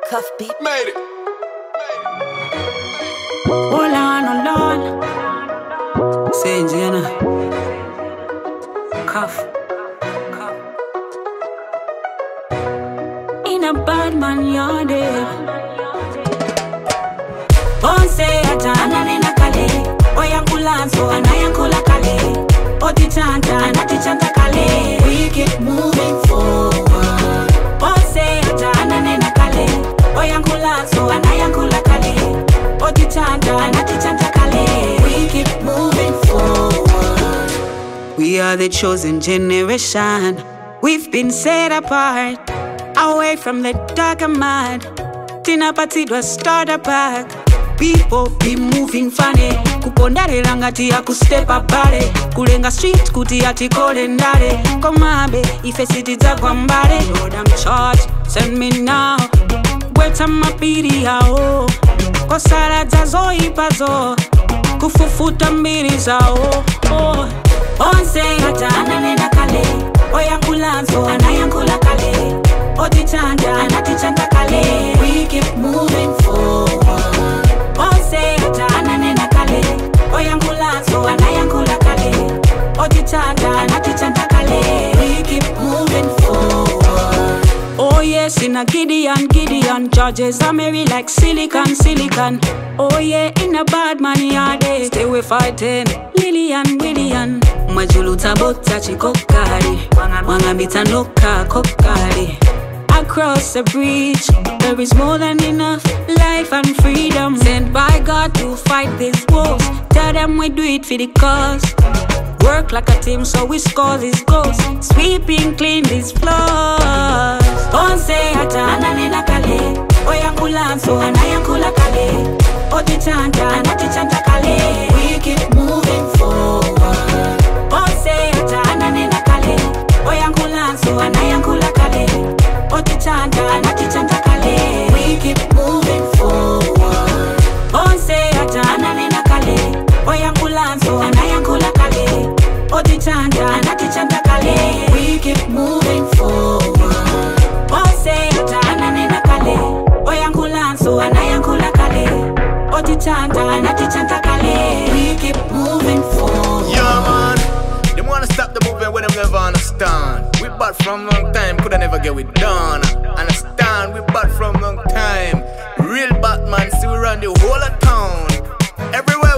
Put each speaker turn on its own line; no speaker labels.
Cuff beat.
Made it.
Hold on. Say Jenna. Cuff. In a bad man yard. Ponce atana nena kale. Oyankulanso anayankula kale. Otichanta anatichanta kale. We keep moving forward. Ponce atana nena kale. Oyankulanso anayankula kale. Otichanta anatichanta kale. We keep moving forward. We are the chosen generation. We've been set apart, away from the dark and mad. Tina patidwa start a pack. People be moving funny. Kupondare langati ya kustep up bale. Kulenga street kuti ati kole ndale. Komabe ife city za kwambale. Lord I'm charged, send me now. Weta mapiri yao. Kosara zazo ipazo. Kufufuta mbiri zao. Onse hata ananena kale. Oyankulanso anayankula kale. Otichanta anatichanta kale. We keep moving forward. Onse hata ananena kale. Oyankulanso anayankula kale. Otichanta anatichanta kale. We keep moving forward. Oh yes, in a Gideon judges are merry like silicon. Oh yeah, in a bad man yard, stay we fighting. Willian Majuluta bota chikokari Wangambita noka kokari. Across the bridge, there is more than enough life and freedom. Sent by God to fight these wars. Tell them we do it for the cause. Work like a team so we score these goals. Sweeping clean these floors. Ponce hata ananena kale. Oyankulanso anayankula kale. Otichanta anatichanta kale. We keep moving forward. Ponce hata ananena kale. Oyankulanso anayankula kale. Otichanta anatichanta kale. We keep moving forward. Ponce hata ananena kale. Oyankulanso anayankula kale. Otichanta anatichanta kale. We keep moving forward. Ponce hata ananena kale. Oyankulanso anayankula kale. Otichanta anatichanta kale. We keep moving forward.
Yeah, man. Them wanna stop the movement when them never understand. We bad from long time, coulda never get it done. Understand? We bad from long time. Real Batman, see we run the whole of town. Everywhere